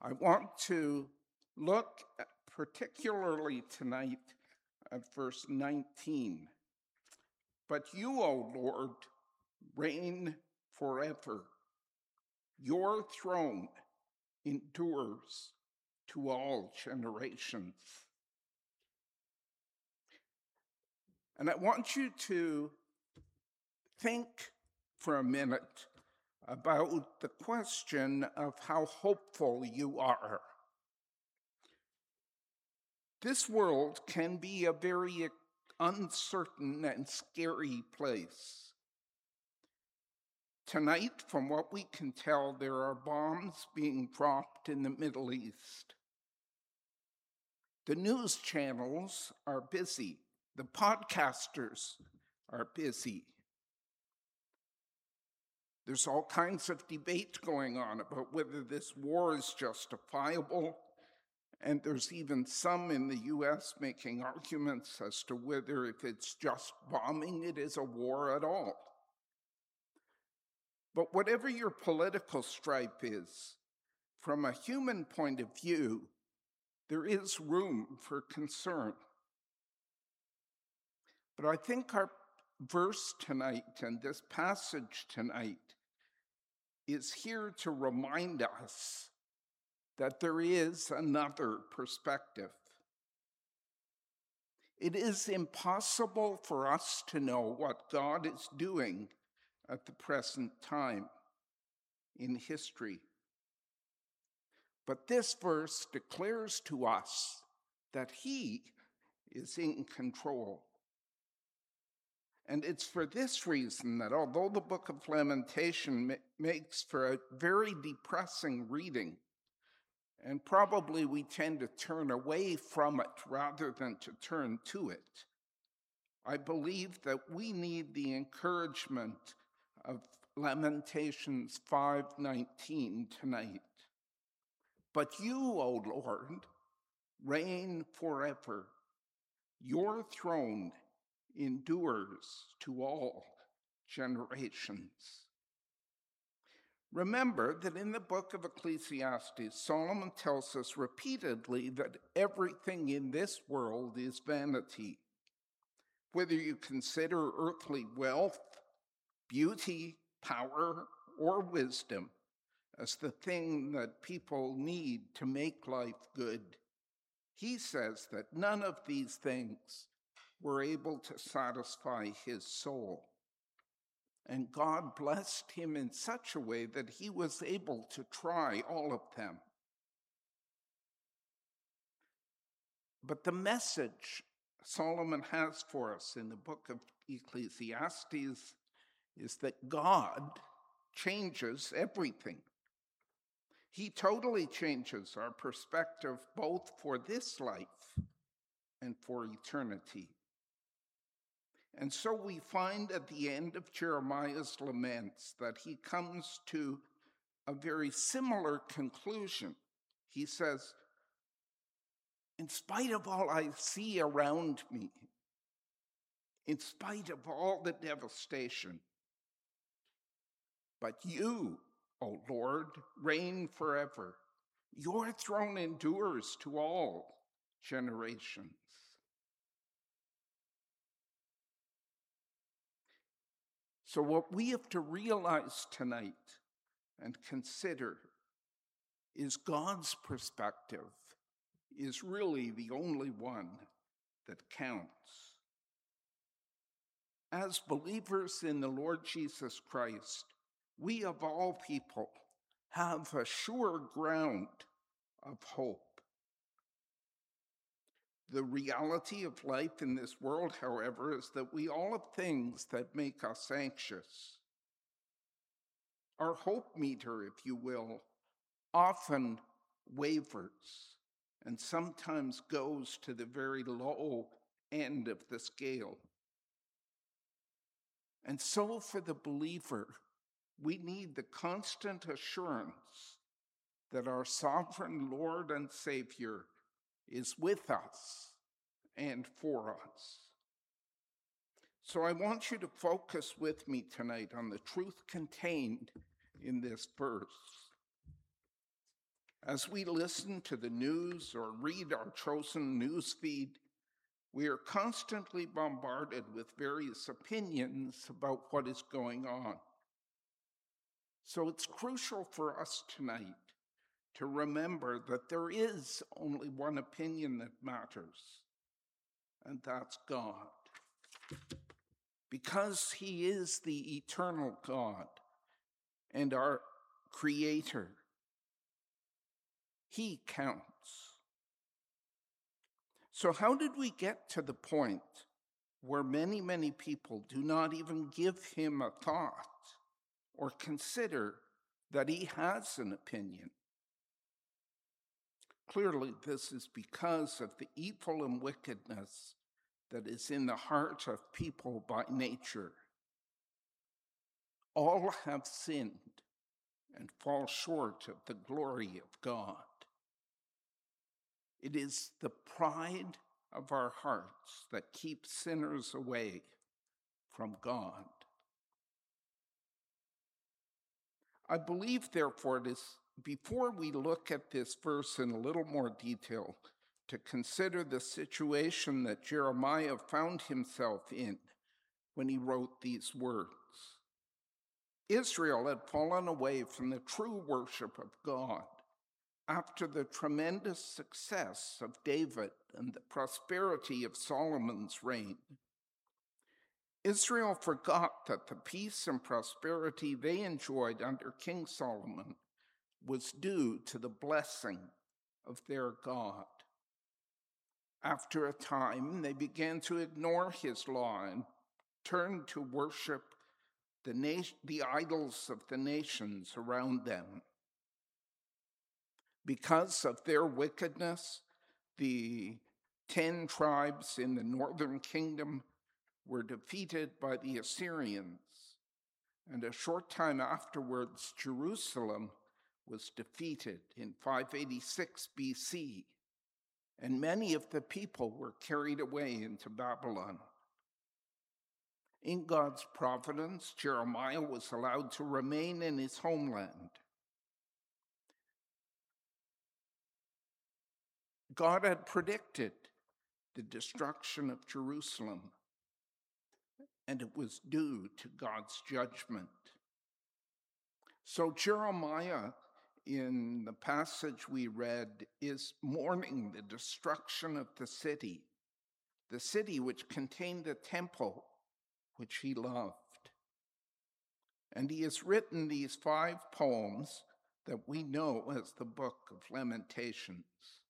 I want to look particularly tonight at verse 19. But you, O Lord, reign forever. Your throne endures to all generations. And I want you to think for a minute about the question of how hopeful you are. This world can be a very uncertain and scary place. Tonight, from what we can tell, there are bombs being dropped in the Middle East. The news channels are busy. The podcasters are busy. There's all kinds of debate going on about whether this war is justifiable, and there's even some in the US making arguments as to whether, if it's just bombing, it is a war at all. But whatever your political stripe is, from a human point of view, there is room for concern. But I think our verse tonight and this passage tonight is here to remind us that there is another perspective. It is impossible for us to know what God is doing at the present time in history. But this verse declares to us that He is in control. And it's for this reason that although the book of Lamentation makes for a very depressing reading, and probably we tend to turn away from it rather than to turn to it, I believe that we need the encouragement of Lamentations 5:19 tonight. But you, O Lord, reign forever. Your throne endures to all generations. Remember that in the book of Ecclesiastes, Solomon tells us repeatedly that everything in this world is vanity. Whether you consider earthly wealth, beauty, power, or wisdom as the thing that people need to make life good, he says that none of these things were able to satisfy his soul. And God blessed him in such a way that he was able to try all of them. But the message Solomon has for us in the book of Ecclesiastes is that God changes everything. He totally changes our perspective both for this life and for eternity. And so we find at the end of Jeremiah's laments that he comes to a very similar conclusion. He says, in spite of all I see around me, in spite of all the devastation, but you, O Lord, reign forever. Your throne endures to all generations. So what we have to realize tonight and consider is God's perspective is really the only one that counts. As believers in the Lord Jesus Christ, we of all people have a sure ground of hope. The reality of life in this world, however, is that we all have things that make us anxious. Our hope meter, if you will, often wavers and sometimes goes to the very low end of the scale. And so for the believer, we need the constant assurance that our sovereign Lord and Savior is with us and for us. So I want you to focus with me tonight on the truth contained in this verse. As we listen to the news or read our chosen news feed, we are constantly bombarded with various opinions about what is going on. So it's crucial for us tonight to remember that there is only one opinion that matters, and that's God. Because He is the eternal God and our Creator, He counts. So how did we get to the point where many, many people do not even give Him a thought or consider that He has an opinion? Clearly, this is because of the evil and wickedness that is in the heart of people by nature. All have sinned and fall short of the glory of God. It is the pride of our hearts that keeps sinners away from God. I believe, therefore, it is before we look at this verse in a little more detail, to consider the situation that Jeremiah found himself in when he wrote these words. Israel had fallen away from the true worship of God after the tremendous success of David and the prosperity of Solomon's reign. Israel forgot that the peace and prosperity they enjoyed under King Solomon was due to the blessing of their God. After a time, they began to ignore his law and turn to worship the idols of the nations around them. Because of their wickedness, the 10 tribes in the northern kingdom were defeated by the Assyrians, and a short time afterwards, Jerusalem was defeated in 586 BC, and many of the people were carried away into Babylon. In God's providence, Jeremiah was allowed to remain in his homeland. God had predicted the destruction of Jerusalem, and it was due to God's judgment. So Jeremiah, in the passage we read, is mourning the destruction of the city which contained a temple which he loved. And he has written these 5 poems that we know as the Book of Lamentations.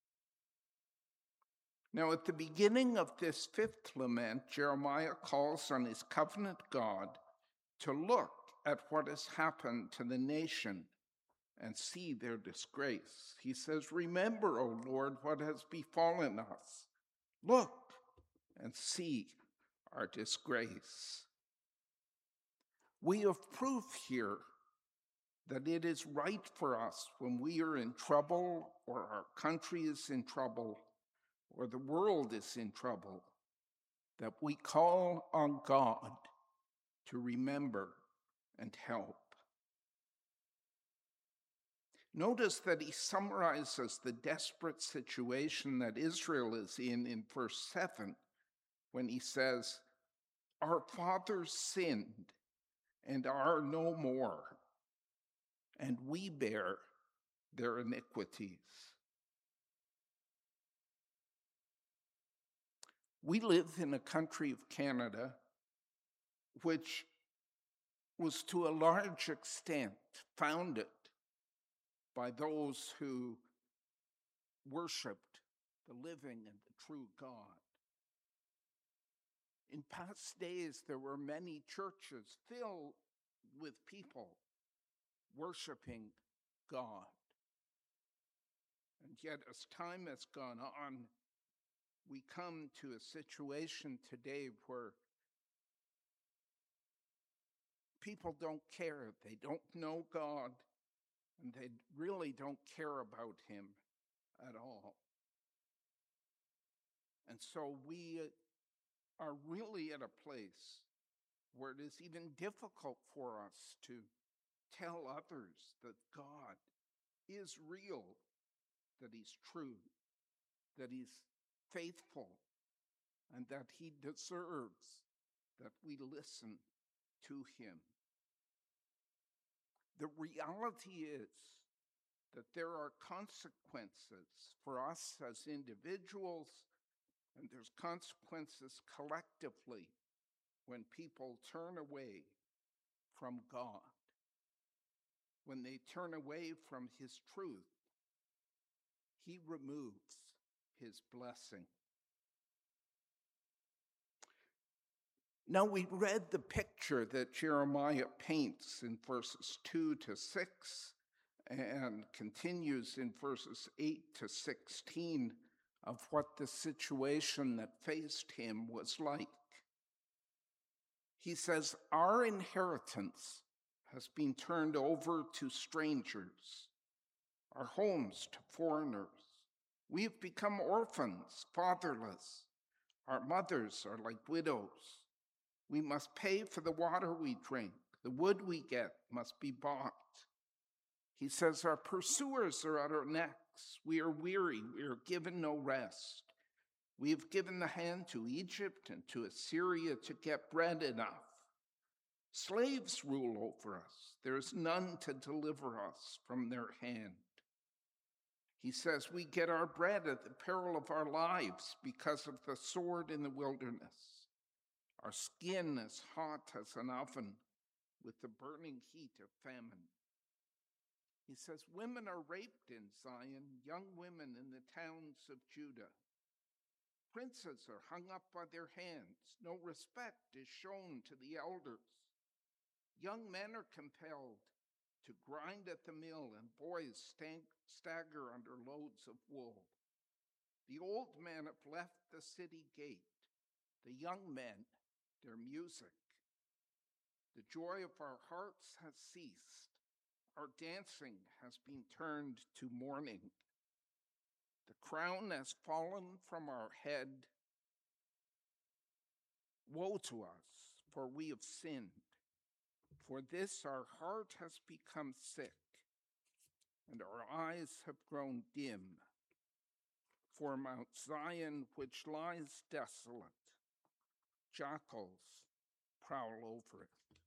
Now, at the beginning of this 5th lament, Jeremiah calls on his covenant God to look at what has happened to the nation and see their disgrace. He says, "Remember, O Lord, what has befallen us. Look and see our disgrace." We have proof here that it is right for us when we are in trouble, or our country is in trouble, or the world is in trouble, that we call on God to remember and help. Notice that he summarizes the desperate situation that Israel is in verse 7 when he says, "Our fathers sinned and are no more, and we bear their iniquities." We live in a country of Canada which was to a large extent founded by those who worshiped the living and the true God. In past days, there were many churches filled with people worshiping God. And yet, as time has gone on, we come to a situation today where people don't care. They don't know God, and they really don't care about Him at all. And so we are really at a place where it is even difficult for us to tell others that God is real that he's true, that he's faithful, and that he deserves that we listen to him. The reality is that there are consequences for us as individuals, and there's consequences collectively when people turn away from God, when they turn away from his truth. He removes his blessing. Now, we read the picture that Jeremiah paints in verses 2 to 6 and continues in verses 8 to 16 of what the situation that faced him was like. He says, our inheritance has been turned over to strangers, our homes to foreigners. We have become orphans, fatherless. Our mothers are like widows. We must pay for the water we drink. The wood we get must be bought. He says, our pursuers are at our necks. We are weary. We are given no rest. We have given the hand to Egypt and to Assyria to get bread enough. Slaves rule over us. There is none to deliver us from their hand. He says, we get our bread at the peril of our lives because of the sword in the wilderness. Our skin is hot as an oven with the burning heat of famine. He says, women are raped in Zion, young women in the towns of Judah. Princes are hung up by their hands. No respect is shown to the elders. Young men are compelled to grind at the mill, and boys stagger under loads of wool. The old men have left the city gate, the young men their music. The joy of our hearts has ceased. Our dancing has been turned to mourning. The crown has fallen from our head. Woe to us, for we have sinned. For this our heart has become sick, and our eyes have grown dim. For Mount Zion, which lies desolate, jackals prowl over it.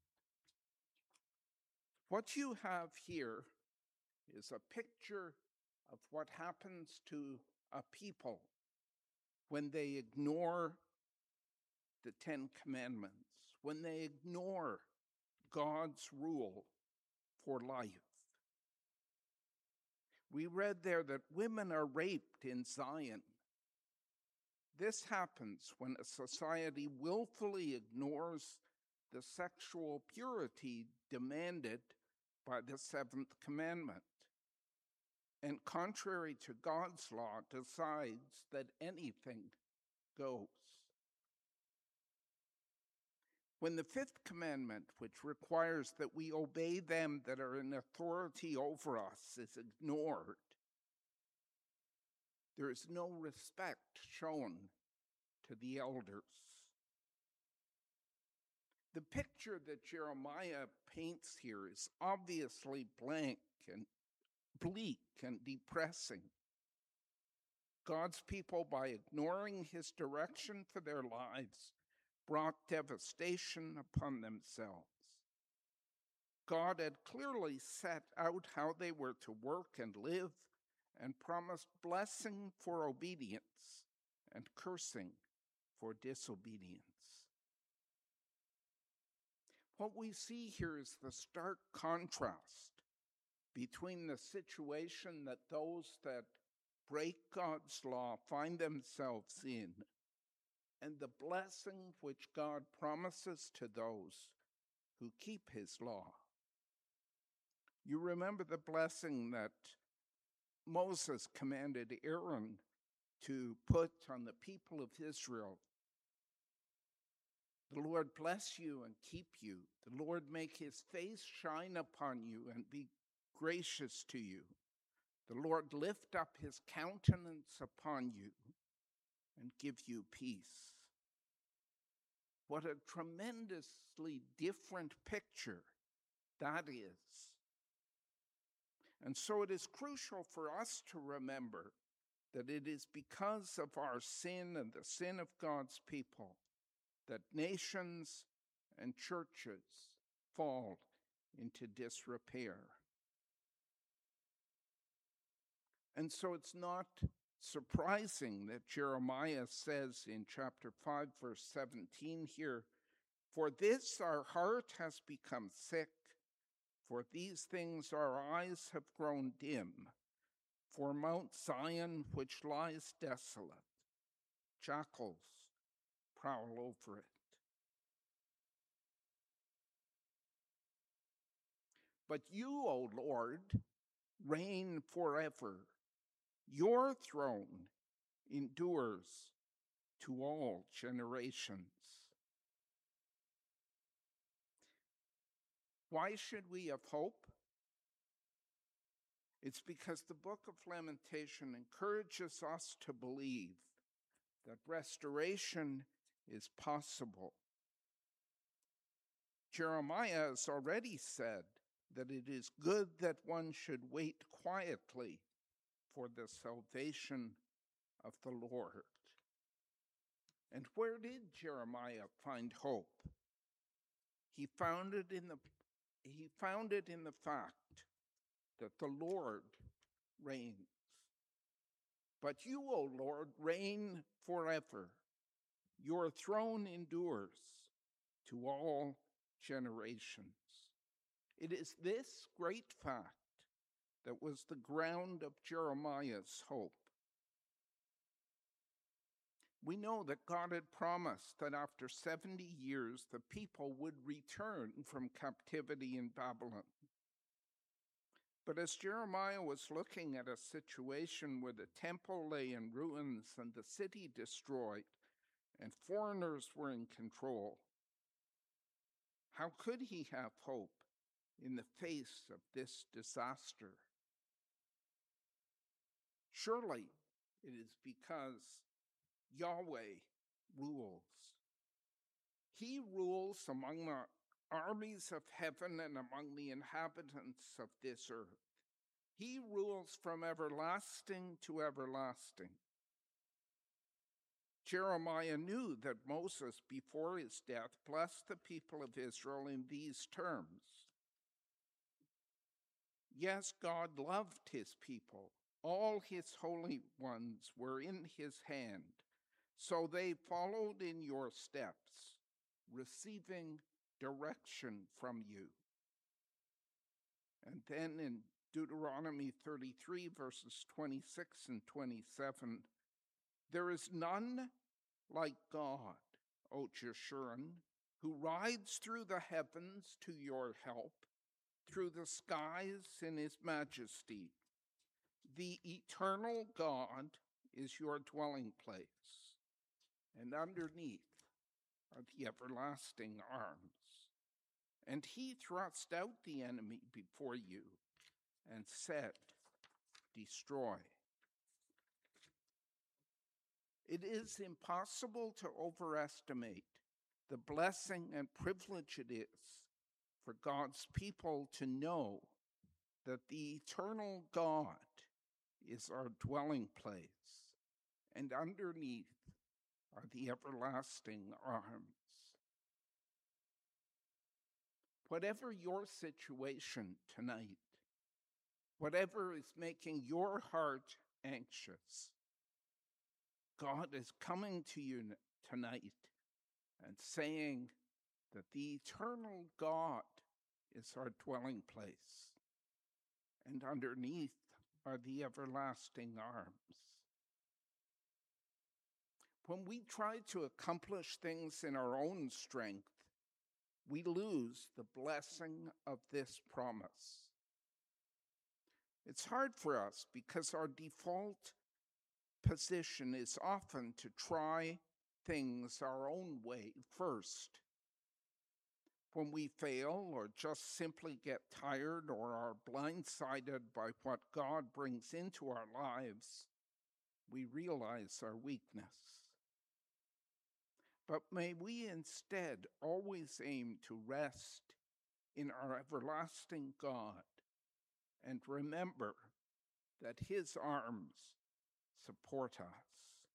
What you have here is a picture of what happens to a people when they ignore the Ten Commandments, when they ignore God's rule for life. We read there that women are raped in Zion. This happens when a society willfully ignores the sexual purity demanded by the seventh commandment, and contrary to God's law, decides that anything goes. When the fifth commandment, which requires that we obey them that are in authority over us, is ignored, there is no respect shown to the elders. The picture that Jeremiah paints here is obviously blank and bleak and depressing. God's people, by ignoring his direction for their lives, brought devastation upon themselves. God had clearly set out how they were to work and live, and promised blessing for obedience and cursing for disobedience. What we see here is the stark contrast between the situation that those that break God's law find themselves in and the blessing which God promises to those who keep his law. You remember the blessing that Moses commanded Aaron to put on the people of Israel. The Lord bless you and keep you. The Lord make his face shine upon you and be gracious to you. The Lord lift up his countenance upon you and give you peace. What a tremendously different picture that is. And so it is crucial for us to remember that it is because of our sin and the sin of God's people that nations and churches fall into disrepair. And so it's not surprising that Jeremiah says in chapter 5, verse 17 here, "For this our heart has become sick, for these things our eyes have grown dim. For Mount Zion, which lies desolate, jackals prowl over it." But you, O Lord, reign forever. Your throne endures to all generations. Why should we have hope? It's because the book of Lamentation encourages us to believe that restoration is possible. Jeremiah has already said that it is good that one should wait quietly for the salvation of the Lord. And where did Jeremiah find hope? He found it in the fact that the Lord reigns. But you, O Lord, reign forever. Your throne endures to all generations. It is this great fact that was the ground of Jeremiah's hope. We know that God had promised that after 70 years, the people would return from captivity in Babylon. But as Jeremiah was looking at a situation where the temple lay in ruins and the city destroyed, and foreigners were in control, how could he have hope in the face of this disaster? Surely it is because Yahweh rules. He rules among the armies of heaven and among the inhabitants of this earth. He rules from everlasting to everlasting. Jeremiah knew that Moses, before his death, blessed the people of Israel in these terms. Yes, God loved his people. All his holy ones were in his hand. So they followed in your steps, receiving direction from you. And then in Deuteronomy 33, verses 26 and 27, there is none like God, O Jeshurun, who rides through the heavens to your help, through the skies in his majesty. The eternal God is your dwelling place, and underneath are the everlasting arms. And he thrust out the enemy before you and said, destroy. It is impossible to overestimate the blessing and privilege it is for God's people to know that the eternal God is our dwelling place, and underneath are the everlasting arms. Whatever your situation tonight, whatever is making your heart anxious, God is coming to you tonight and saying that the eternal God is our dwelling place, and underneath are the everlasting arms. When we try to accomplish things in our own strength, we lose the blessing of this promise. It's hard for us because our default position is often to try things our own way first. When we fail or just simply get tired or are blindsided by what God brings into our lives, we realize our weakness. But may we instead always aim to rest in our everlasting God and remember that his arms support us.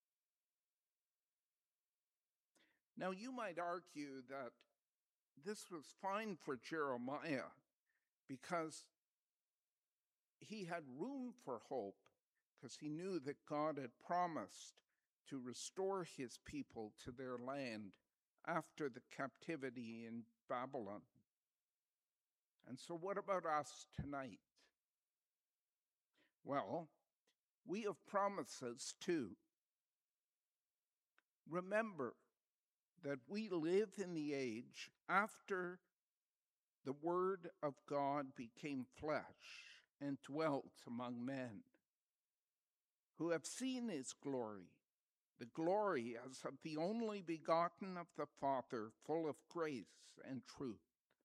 Now, you might argue that this was fine for Jeremiah because he had room for hope, because he knew that God had promised to restore his people to their land after the captivity in Babylon. And so what about us tonight? Well, we have promises too. Remember that we live in the age after the Word of God became flesh and dwelt among men, who have seen his glory, the glory as of the only begotten of the Father, full of grace and truth.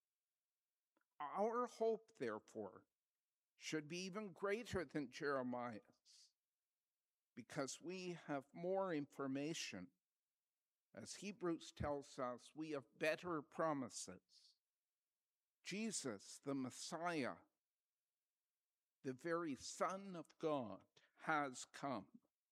Our hope, therefore, should be even greater than Jeremiah's, because we have more information. As Hebrews tells us, we have better promises. Jesus, the Messiah, the very Son of God, has come.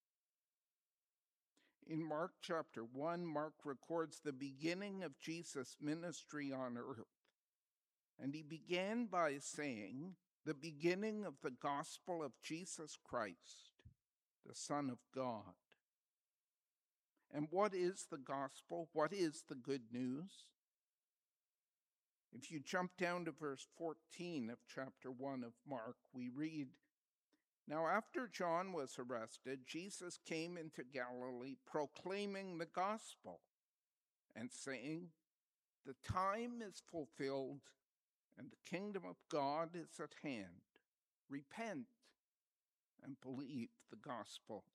In Mark chapter 1, Mark records the beginning of Jesus' ministry on earth. And he began by saying, the beginning of the gospel of Jesus Christ, the Son of God. And what is the gospel? What is the good news? If you jump down to verse 14 of chapter 1 of Mark, we read, "Now after John was arrested, Jesus came into Galilee proclaiming the gospel and saying, 'The time is fulfilled and the kingdom of God is at hand. Repent and believe the gospel.'"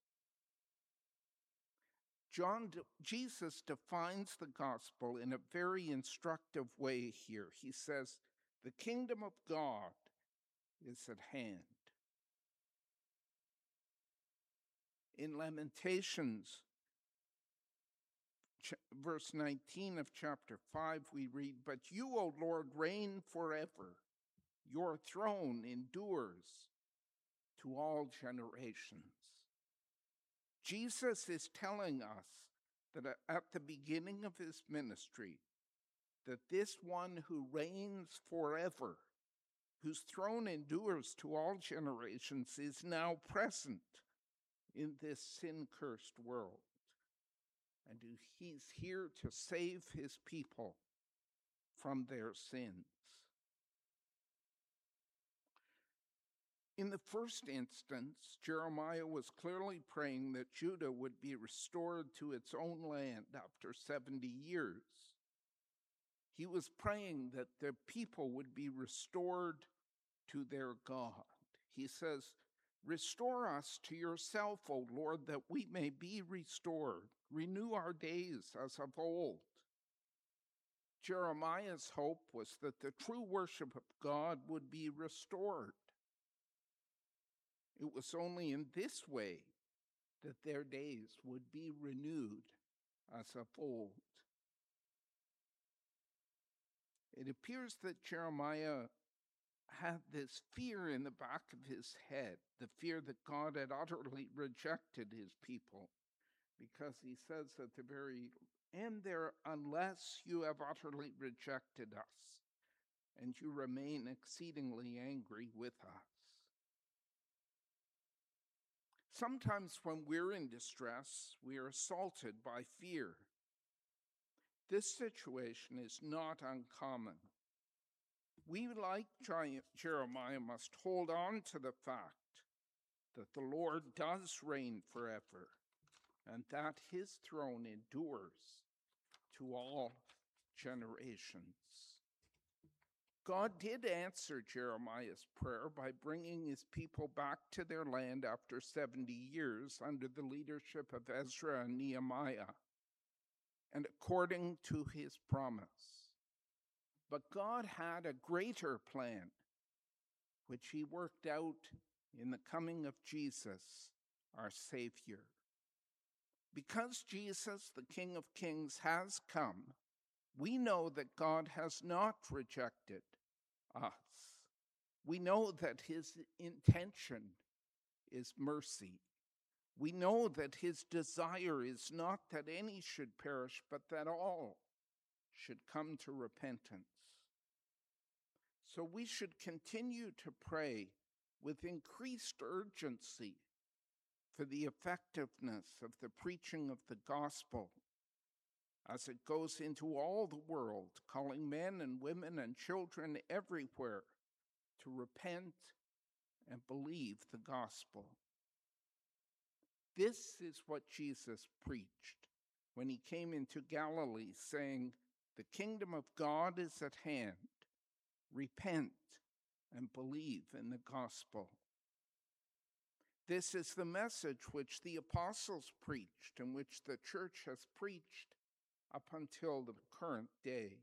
Jesus defines the gospel in a very instructive way here. He says, the kingdom of God is at hand. In Lamentations, verse 19 of chapter 5, we read, "But you, O Lord, reign forever. Your throne endures to all generations." Jesus is telling us that at the beginning of his ministry, that this one who reigns forever, whose throne endures to all generations, is now present in this sin-cursed world. And he's here to save his people from their sins. In the first instance, Jeremiah was clearly praying that Judah would be restored to its own land after 70 years. He was praying that the people would be restored to their God. He says, "Restore us to yourself, O Lord, that we may be restored. Renew our days as of old." Jeremiah's hope was that the true worship of God would be restored. It was only in this way that their days would be renewed as of old. It appears that Jeremiah had this fear in the back of his head, the fear that God had utterly rejected his people, because he says at the very end there, "Unless you have utterly rejected us, and you remain exceedingly angry with us." Sometimes when we're in distress, we are assaulted by fear. This situation is not uncommon. We, like Jeremiah, must hold on to the fact that the Lord does reign forever and that his throne endures to all generations. God did answer Jeremiah's prayer by bringing his people back to their land after 70 years under the leadership of Ezra and Nehemiah, and according to his promise. But God had a greater plan, which he worked out in the coming of Jesus, our Savior. Because Jesus, the King of Kings, has come, we know that God has not rejected us. We know that his intention is mercy. We know that his desire is not that any should perish, but that all should come to repentance. So we should continue to pray with increased urgency for the effectiveness of the preaching of the gospel as it goes into all the world, calling men and women and children everywhere to repent and believe the gospel. This is what Jesus preached when he came into Galilee, saying, "The kingdom of God is at hand. Repent and believe in the gospel." This is the message which the apostles preached and which the church has preached up until the current day.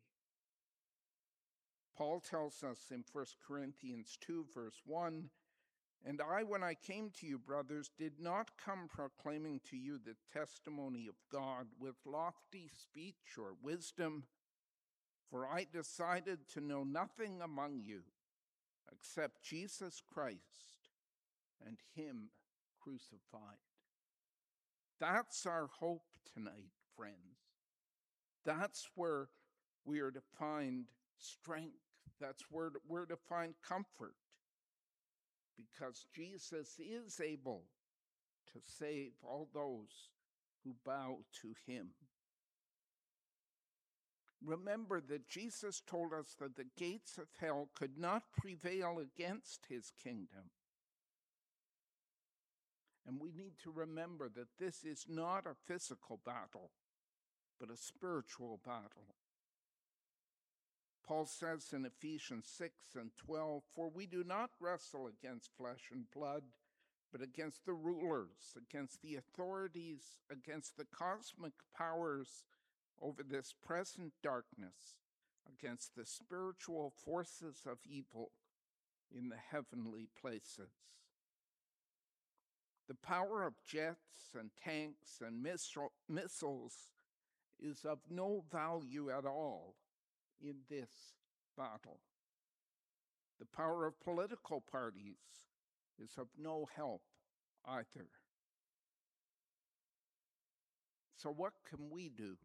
Paul tells us in 1 Corinthians 2, verse 1, "And I, when I came to you, brothers, did not come proclaiming to you the testimony of God with lofty speech or wisdom, for I decided to know nothing among you except Jesus Christ and him crucified." That's our hope tonight, friends. That's where we are to find strength. That's where we're to find comfort, because Jesus is able to save all those who bow to him. Remember that Jesus told us that the gates of hell could not prevail against his kingdom. And we need to remember that this is not a physical battle, but a spiritual battle. Paul says in Ephesians 6 and 12, "For we do not wrestle against flesh and blood, but against the rulers, against the authorities, against the cosmic powers over this present darkness, against the spiritual forces of evil in the heavenly places." The power of jets and tanks and missiles is of no value at all in this battle. The power of political parties is of no help either. So what can we do?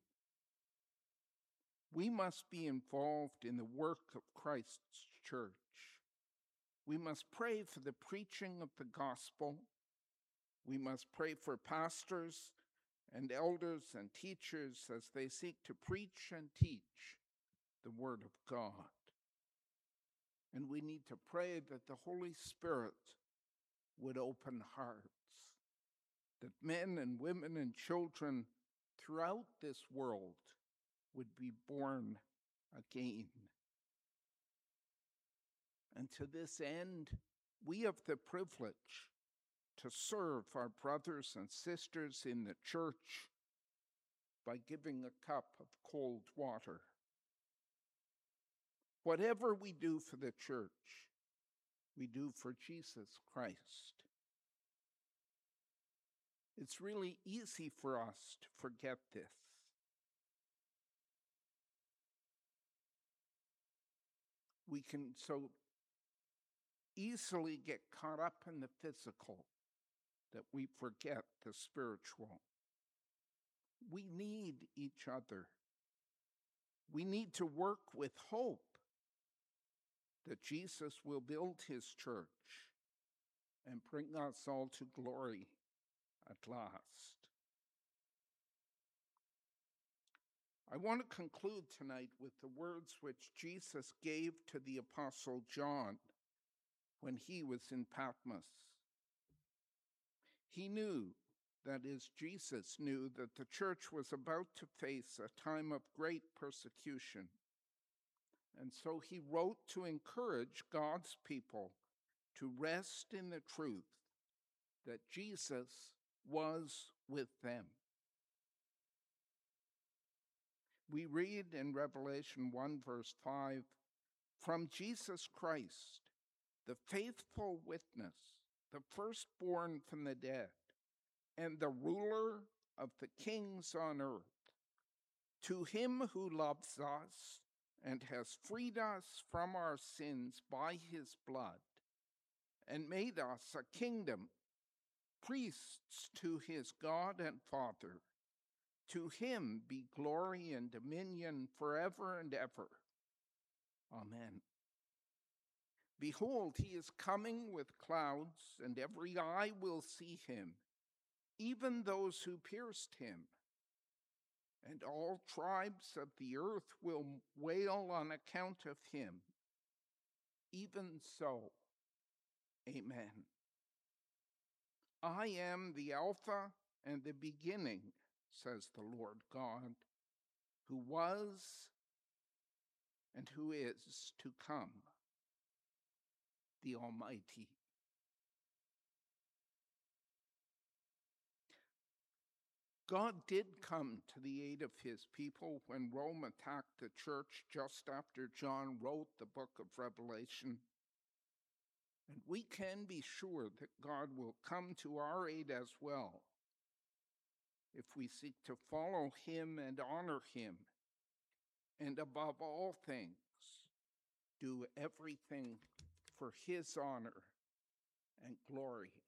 We must be involved in the work of Christ's church. We must pray for the preaching of the gospel. We must pray for pastors and elders and teachers as they seek to preach and teach the Word of God. And we need to pray that the Holy Spirit would open hearts, that men and women and children throughout this world would be born again. And to this end, we have the privilege to serve our brothers and sisters in the church by giving a cup of cold water. Whatever we do for the church, we do for Jesus Christ. It's really easy for us to forget this. We can so easily get caught up in the physical that we forget the spiritual. We need each other. We need to work with hope that Jesus will build his church and bring us all to glory at last. I want to conclude tonight with the words which Jesus gave to the Apostle John when he was in Patmos. He knew, that is, Jesus knew, that the church was about to face a time of great persecution. And so he wrote to encourage God's people to rest in the truth that Jesus was with them. We read in Revelation 1, verse 5, "From Jesus Christ, the faithful witness, the firstborn from the dead, and the ruler of the kings on earth, to him who loves us and has freed us from our sins by his blood, and made us a kingdom, priests to his God and Father. To him be glory and dominion forever and ever. Amen. Behold, he is coming with clouds, and every eye will see him, even those who pierced him. And all tribes of the earth will wail on account of him. Even so, amen. I am the Alpha and the beginning, says the Lord God, who was and who is to come, the Almighty. God did come to the aid of his people when Rome attacked the church just after John wrote the book of Revelation. And we can be sure that God will come to our aid as well if we seek to follow him and honor him, and above all things, do everything for his honor and glory.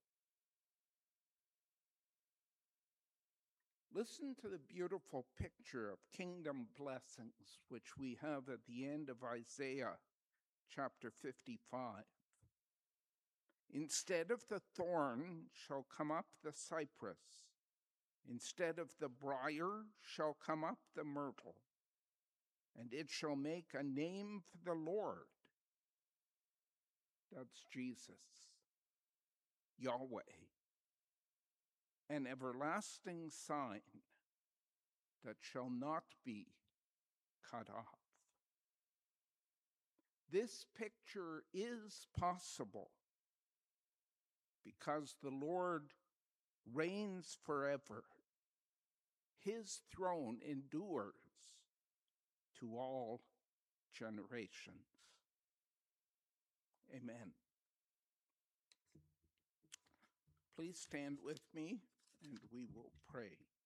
Listen to the beautiful picture of kingdom blessings which we have at the end of Isaiah chapter 55. Instead of the thorn shall come up the cypress. Instead of the briar shall come up the myrtle. And it shall make a name for the Lord. That's Jesus, Yahweh. An everlasting sign that shall not be cut off. This picture is possible because the Lord reigns forever. His throne endures to all generations. Amen. Please stand with me and we will pray.